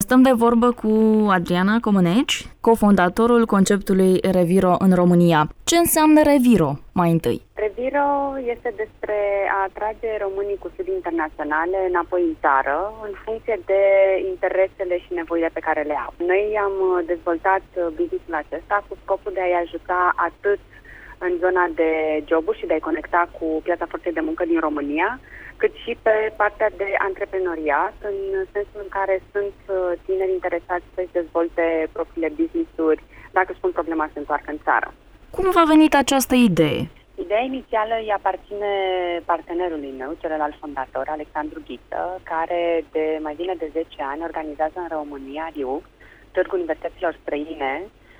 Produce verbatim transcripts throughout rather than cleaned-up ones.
Stăm de vorbă cu Adriana Comăneci, cofondatorul conceptului Reviro în România. Ce înseamnă Reviro, mai întâi? Reviro este despre a atrage românii cu studii internaționale înapoi în țară, în funcție de interesele și nevoile pe care le au. Noi am dezvoltat business-ul acesta cu scopul de a-i ajuta atât în zona de joburi și de a-i conecta cu piața forței de muncă din România, cât și pe partea de antreprenoriat, în sensul în care sunt tineri interesați să-și dezvolte propriile business-uri, dacă își pun problema să se întoarcă în țară. Cum v-a venit această idee? Ideea inițială îi aparține partenerului meu, celălalt fondator, Alexandru Ghiță, care de mai bine de zece ani organizează în România R I U, Târgul Universităților Străine,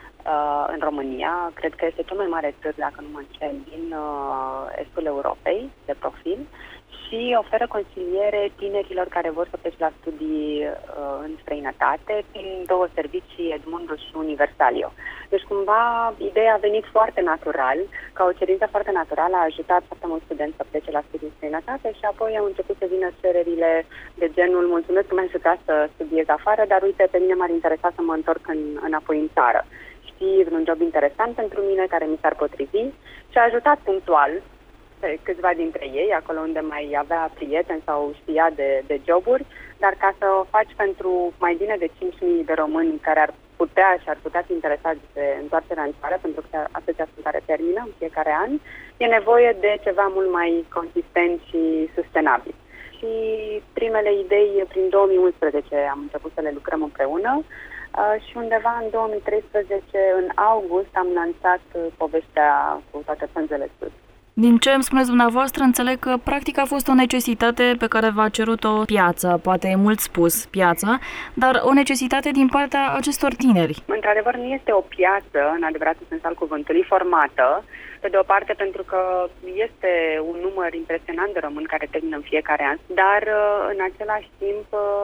uh, în România. Cred că este cel mai mare târg, dacă nu mă înșel, din uh, estul Europei, de profil, și oferă consiliere tinerilor care vor să plece la studii uh, în străinătate prin două servicii, Edmundus și Universalio. Deci, cumva, ideea a venit foarte natural, ca o cerință foarte naturală, a ajutat foarte mulți studenți să plece la studii în străinătate și apoi au început să vină cererile de genul: mulțumesc că m-ai ajutat să studiez afară, dar uite, pe mine m-ar interesa să mă întorc în, înapoi în țară. Știi, un job interesant pentru mine, care mi s-ar potrivi, și a ajutat punctual pe câțiva dintre ei, acolo unde mai avea prieteni sau știa de, de joburi, dar ca să o faci pentru mai bine de cinci mii de români care ar putea și ar putea fi interesați de întoarcerea în țară, pentru că atâția sunt care termină în fiecare an, e nevoie de ceva mult mai consistent și sustenabil. Și primele idei, prin două mii unsprezece, am început să le lucrăm împreună și undeva în două mii treisprezece, în august, am lansat povestea cu toate pânzele sus. Din ce îmi spuneți dumneavoastră, înțeleg că practic a fost o necesitate pe care v-a cerut-o piața, poate e mult spus piața, dar o necesitate din partea acestor tineri. Într-adevăr, nu este o piață, în adevăratul sens al cuvântului, formată, pe de o parte pentru că este un număr impresionant de români care termină în fiecare an, dar în același timp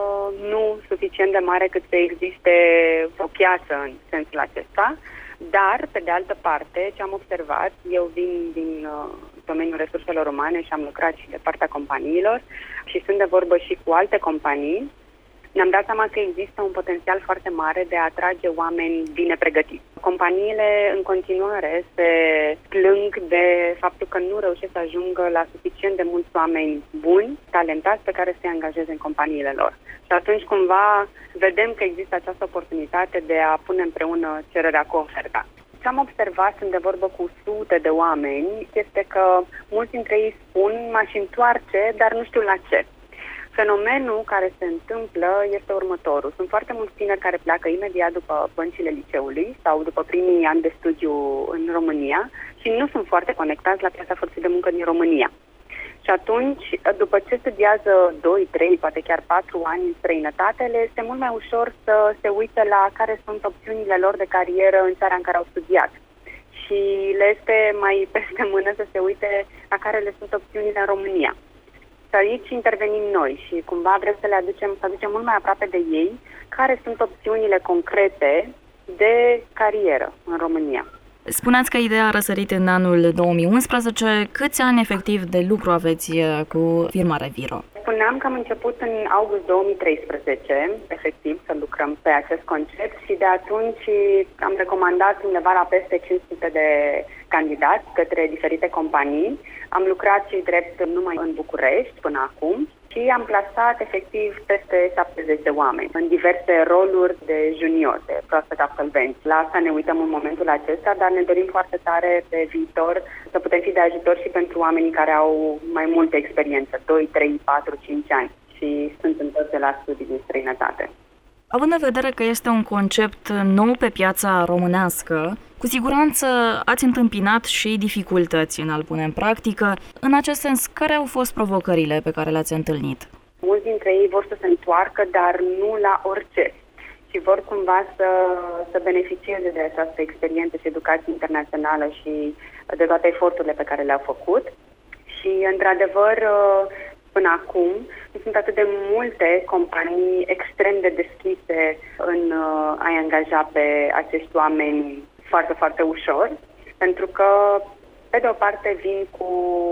nu suficient de mare cât să existe o piață în sensul acesta. Dar, pe de altă parte, ce am observat, eu vin din uh, domeniul resurselor umane și am lucrat și de partea companiilor și sunt de vorbă și cu alte companii, ne-am dat seama că există un potențial foarte mare de a atrage oameni bine pregătiți. Companiile în continuare se plâng de faptul că nu reușesc să ajungă la suficient de mulți oameni buni, talentați, pe care să-i angajeze în companiile lor. Și atunci, cumva, vedem că există această oportunitate de a pune împreună cererea cu oferta. Ce am observat, sunt de vorbă cu sute de oameni, este că mulți dintre ei spun: m-aș întoarce, dar nu știu la ce. Fenomenul care se întâmplă este următorul. Sunt foarte mulți tineri care pleacă imediat după băncile liceului sau după primii ani de studiu în România și nu sunt foarte conectați la piața forței de muncă din România. Și atunci, după ce studiază doi, trei, poate chiar patru ani în străinătate, le este mult mai ușor să se uite la care sunt opțiunile lor de carieră în țara în care au studiat. Și le este mai peste mână să se uite la care le sunt opțiunile în România. Și aici intervenim noi și cumva vrem să le aducem, să aducem mult mai aproape de ei care sunt opțiunile concrete de carieră în România. Spuneați că ideea a răsărit în anul două mii unsprezece. Câți ani efectiv de lucru aveți cu firma Reviro? Spuneam că am început în august două mii treisprezece, efectiv, să lucrăm pe acest concept și de atunci am recomandat undeva la peste cinci sute de candidați către diferite companii. Am lucrat și drept numai în București până acum și am plasat efectiv peste șaptezeci de oameni în diverse roluri de junior, de proaspăt absolvenți. La asta ne uităm în momentul acesta, dar ne dorim foarte tare pe viitor să putem fi de ajutor și pentru oamenii care au mai multă experiență, doi, trei, patru, cinci ani și sunt întorși de la studii din străinătate. Având în vedere că este un concept nou pe piața românească, cu siguranță ați întâmpinat și dificultăți în a-l pune în practică. În acest sens, care au fost provocările pe care le-ați întâlnit? Mulți dintre ei vor să se întoarcă, dar nu la orice. Și vor cumva să, să beneficieze de această experiență și educație internațională și de toate eforturile pe care le-au făcut. Și, într-adevăr, până acum, nu sunt atât de multe companii extrem de deschise în a-i angaja pe acești oameni foarte, foarte ușor, pentru că, pe de o parte, vin cu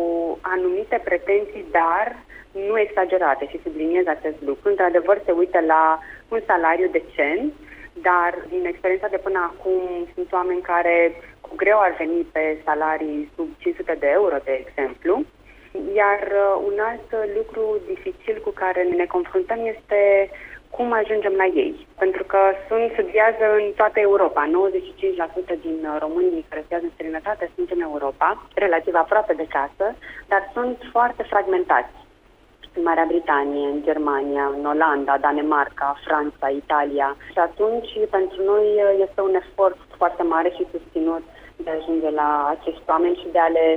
anumite pretenții, dar nu exagerate, și subliniez acest lucru. Într-adevăr, se uită la un salariu decent, dar din experiența de până acum sunt oameni care cu greu ar veni pe salarii sub cinci sute de euro, de exemplu. Iar un alt lucru dificil cu care ne confruntăm este cum ajungem la ei. Pentru că sunt studiază în toată Europa. nouăzeci și cinci la sută din românii care studiază în străinătate sunt în Europa, relativ aproape de casă, dar sunt foarte fragmentați. În Marea Britanie, în Germania, în Olanda, Danemarca, Franța, Italia. Și atunci, pentru noi, este un efort foarte mare și susținut de a ajunge la acești oameni și de a le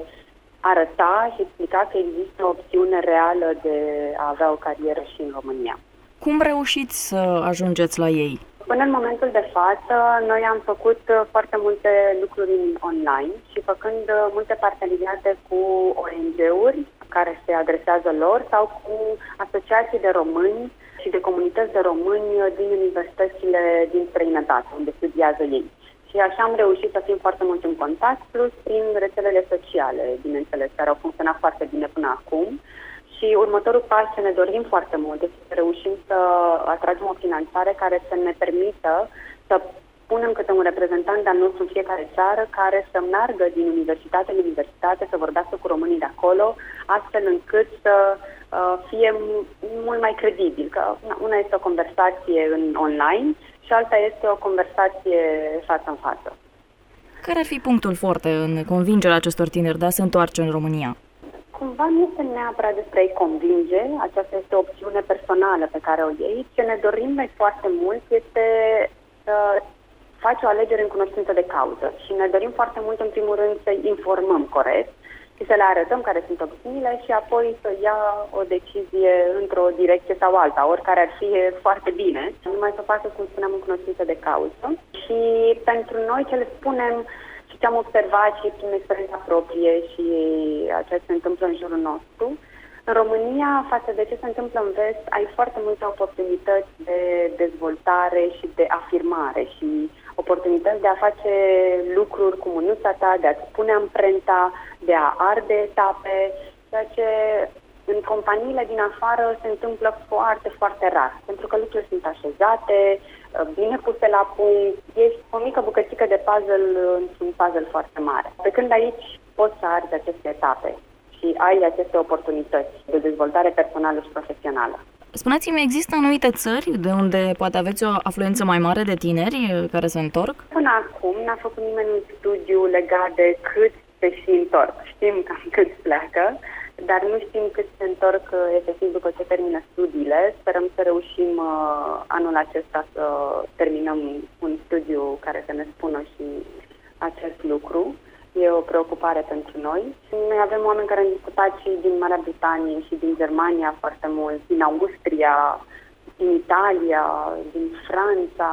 arăta și explica că există o opțiune reală de a avea o carieră și în România. Cum reușiți să ajungeți la ei? Până în momentul de față, noi am făcut foarte multe lucruri online și făcând multe parteneriate cu O N G-uri care se adresează lor sau cu asociații de români și de comunități de români din universitățile din străinătate, unde studiază ei. Și așa am reușit să fim foarte mult în contact, plus prin rețelele sociale, bineînțeles, care au funcționat foarte bine până acum. Și următorul pas ce ne dorim foarte mult este să reușim să atragem o finanțare care să ne permită să punem câte un reprezentant de-al nostru în fiecare țară care să meargă din universitate în universitate, să vorbească cu românii de acolo, astfel încât să uh, fie mult mai credibil. Că una este o conversație în online și alta este o conversație față în față. Care ar fi punctul forte în convingerea acestor tineri de a se întoarce în România? Cumva nu este neapărat despre a-i convinge, aceasta este o opțiune personală pe care o iei. Ce ne dorim noi foarte mult este să faci o alegere în cunoștință de cauză și ne dorim foarte mult, în primul rând, să-i informăm corect și să le arătăm care sunt opțiunile și apoi să ia o decizie într-o direcție sau alta, oricare ar fi foarte bine, numai să facă, cum spuneam, în cunoștință de cauză. Și pentru noi ce le spunem și ce am observat și prin experiența proprie și ceea ce se întâmplă în jurul nostru, în România, față de ce se întâmplă în vest, ai foarte multe oportunități de dezvoltare și de afirmare și oportunități de a face lucruri cu mânuța ta, de a-ți pune amprenta, de a arde etape, ceea ce în companiile din afară se întâmplă foarte, foarte rar, pentru că lucrurile sunt așezate, bine puse la punct, ești o mică bucățică de puzzle într-un puzzle foarte mare. Pe când aici poți să arzi aceste etape și ai aceste oportunități de dezvoltare personală și profesională. Spuneți-mi, există anumite țări de unde poate aveți o afluență mai mare de tineri care se întorc? Până acum n-a făcut nimeni un studiu legat de cât se și întorc. Știm cam cât pleacă, dar nu știm cât se întorc efectiv după ce termină studiile. Sperăm să reușim uh, anul acesta să terminăm un studiu care să ne spună și acest lucru. E o preocupare pentru noi. Noi avem oameni care au discutat și din Marea Britanie și din Germania foarte mult, din Austria, din Italia, din Franța,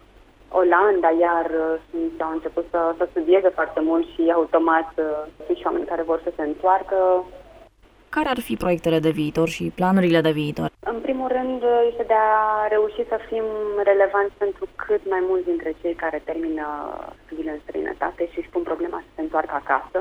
Olanda, iar sunt, au început să, să studieze foarte mult și automat sunt și oameni care vor să se întoarcă. Care ar fi proiectele de viitor și planurile de viitor? În primul rând este de a reuși să fim relevanți pentru cât mai mulți dintre cei care termină studiile în străinătate și își pun problema să se întoarcă acasă.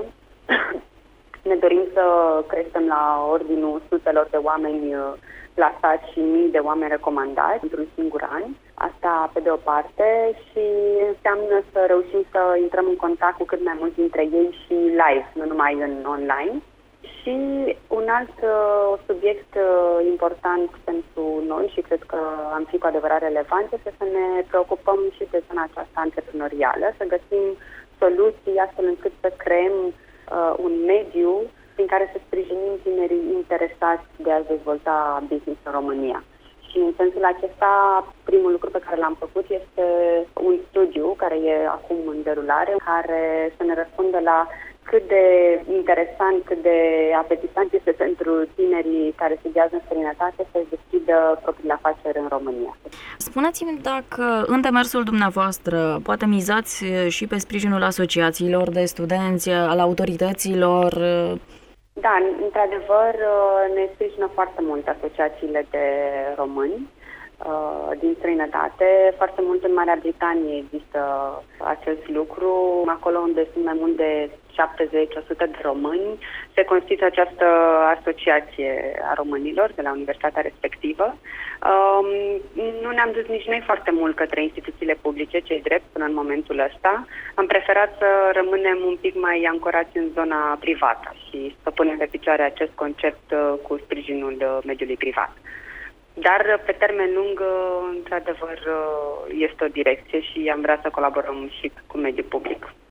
Ne dorim să creștem la ordinul sutelor de oameni plasați și mii de oameni recomandați într-un singur an. Asta pe de o parte și înseamnă să reușim să intrăm în contact cu cât mai mulți dintre ei și live, nu numai în online. Și un alt uh, subiect uh, important pentru noi și cred că am fi cu adevărat relevant este să ne preocupăm și de zona aceasta antreprenorială, să găsim soluții astfel încât să creăm uh, un mediu prin care să sprijinim tinerii interesați de a dezvolta business în România. Și în sensul acesta, primul lucru pe care l-am făcut este un studiu care e acum în derulare, care să ne răspundă la cât de interesant, cât de apetisant este pentru tinerii care studiază în străinătate să-și deschidă propriile afaceri în România. Spuneți-mi dacă în demersul dumneavoastră poate mizați și pe sprijinul asociațiilor de studenți, al autorităților. Da, într-adevăr ne sprijină foarte mult asociațiile de români. din străinătate. Foarte mult în Marea Britanie există acest lucru. Acolo unde sunt mai mult de șaptezeci la o sută de români, se constituie această asociație a românilor de la universitatea respectivă. Um, nu ne-am dus nici noi foarte mult către instituțiile publice, cei drept, până în momentul ăsta. Am preferat să rămânem un pic mai ancorați în zona privată și să punem pe picioare acest concept cu sprijinul mediului privat. Dar, pe termen lung, într-adevăr, este o direcție și am vrea să colaborăm și cu mediul public.